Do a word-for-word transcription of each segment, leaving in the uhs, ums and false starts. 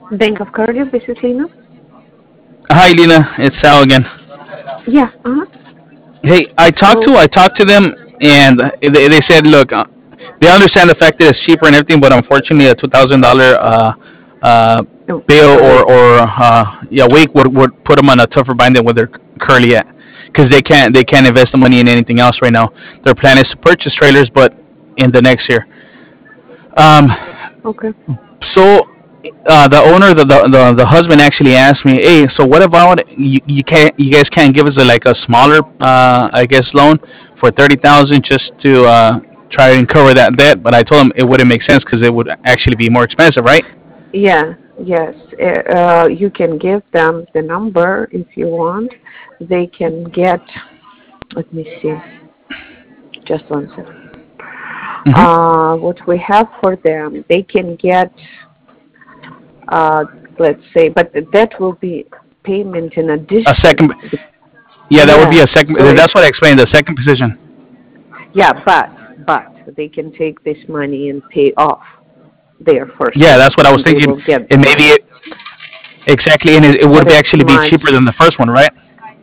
Bank of Cardiff, this is Lena. Hi, Lena. It's Sal again. Yeah, uh-huh. Hey, I talked to So, I talked to them, and they, they said, look, uh, they understand the fact that it's cheaper and everything, but unfortunately, a two thousand dollar uh, uh, oh, bill a or week. or uh, yeah, week would, would put them on a tougher bind than what they're currently at, because they can't they can't invest the money in anything else right now. Their plan is to purchase trailers, but in the next year. Um, Okay. so uh, the owner, the, the the the husband actually asked me, "Hey, so what about you? You can't, you guys can't give us a, like a smaller, uh, I guess, loan for thirty thousand just to uh, try and cover that debt?" But I told him it wouldn't make sense because it would actually be more expensive, right? Yeah, yes. Uh, uh, you can give them the number if you want. They can get, let me see, just one second. Mm-hmm. Uh, what we have for them, they can get, uh, let's say, but that will be payment in A second, addition. yeah, that would be Yeah, a second. so it's, That's what I explained. The second position. yeah, but, but they can take this money and pay off their first Yeah, one, that's what I was and they thinking. will get the And maybe money. it exactly, and it, it But would be it's actually be much, cheaper than the first one, right?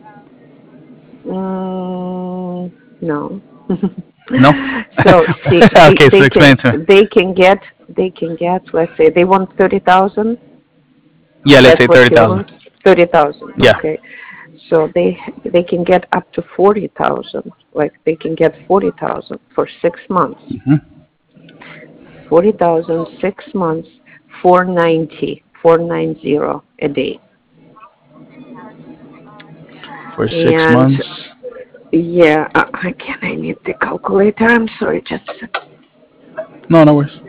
mm, no. No. So see, see, Okay, so they can, explain it to me. they can get, they can get. Let's say they want thirty thousand. Yeah, let's That's say what thirty you thousand. want. Thirty thousand. Yeah. Okay. So they they can get up to forty thousand. Like they can get forty thousand for six months. Mm-hmm. Forty thousand six months. Four ninety. Four nine zero a day. For six And months. yeah, uh, again, I need the calculator. I'm sorry, just a second. No, no worries.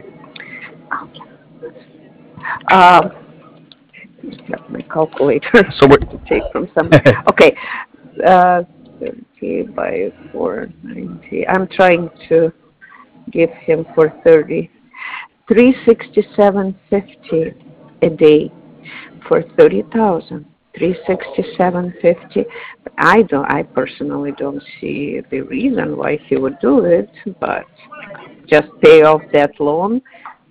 Um, have my calculator So we're to take from somewhere. Okay, uh, thirty by four ninety. I'm trying to give him for thirty. three sixty-seven fifty a day for thirty thousand. three sixty-seven fifty. I don't. I personally don't see the reason why he would do it, but just pay off that loan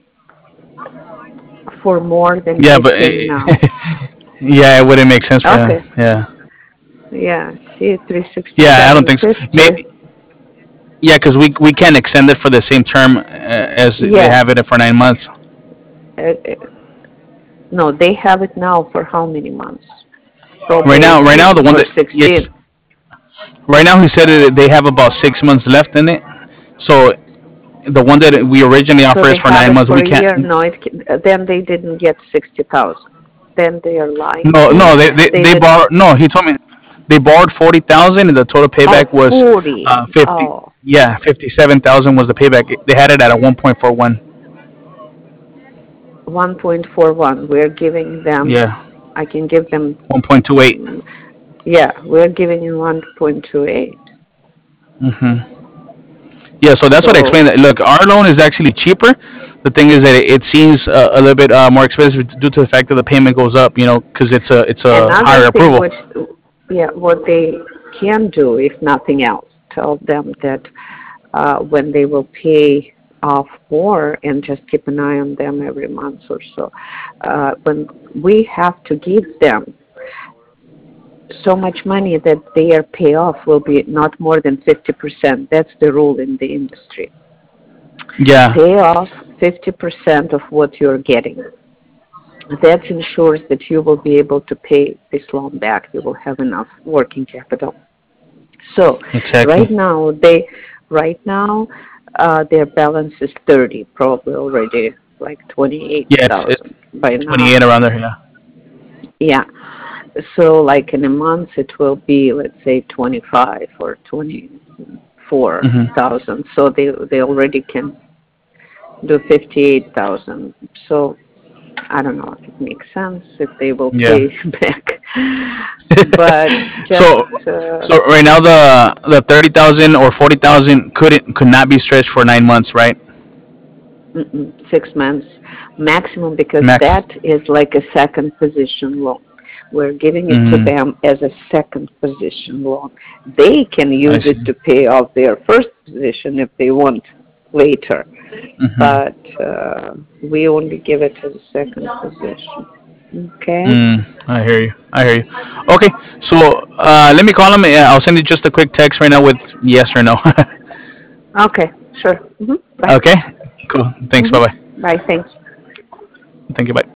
for more than yeah, he's but paying now. uh, yeah, it wouldn't make sense for him. Okay. Yeah, Yeah. See, three yeah, I don't sixty-seven think so. fifty. Maybe yeah, because we we can't extend it for the same term uh, as they Yeah. have it for nine months. Uh, uh, no, they have it now for how many months? Right Probably now, right now the eighteen one or that sixteen. yes, right now he said that they have about six months left in it. So the one that we originally So offered they is for have nine it months. for We a can't. year. No, it then they didn't get sixty thousand. Then they are lying No, to me. no, they they, They they did. borrowed. No, he told me they borrowed forty thousand, and the total Oh, payback was forty. uh, fifty. Oh, Yeah, fifty-seven thousand was the payback. They had it at a one point four one. one point four one. We're giving them. Yeah, I can give them. one point two eight. mm, Yeah, we're giving you one point two eight. Mm-hmm. Yeah, so that's what I So explained. Look, our loan is actually cheaper. The thing is that it, it seems uh, a little bit uh, more expensive due to the fact that the payment goes up. You know, because it's a it's a another higher thing approval. which, yeah, what they can do, if nothing else, tell them that uh, when they will pay off more and just keep an eye on them every month or so. Uh, when we have to give them so much money that their payoff will be not more than fifty percent. That's the rule in the industry. Yeah, Pay off fifty percent of what you're getting. That ensures that you will be able to pay this loan back. You will have enough working capital. So right exactly. now they right now uh, their balance is thirty, probably already like twenty-eight Yeah, it's it's thousand by now. twenty-eight around there. Yeah. Yeah. So like in a month it will be, let's say, twenty-five or twenty-four Mm-hmm. thousand. So they they already can do fifty-eight thousand. So I don't know if it makes sense if they will Yeah. pay back, but so just uh, so right now the the thirty thousand or forty thousand couldn't could not be stretched for nine months, right? mm-mm, six months maximum, because Max. that is like a second position loan. We're giving it to Mm-hmm. them as a second position loan. They can I use see. it to pay off their first position if they want later, Mm-hmm. but uh, we only give it as a second position. Okay. Mm, I hear you. I hear you. Okay, so uh, let me call him. Yeah, I'll send you just a quick text right now with yes or no. Okay. Sure. Hmm. Bye. Okay, cool. Thanks. Hmm. Bye bye. Bye. Thanks. Thank you. Bye.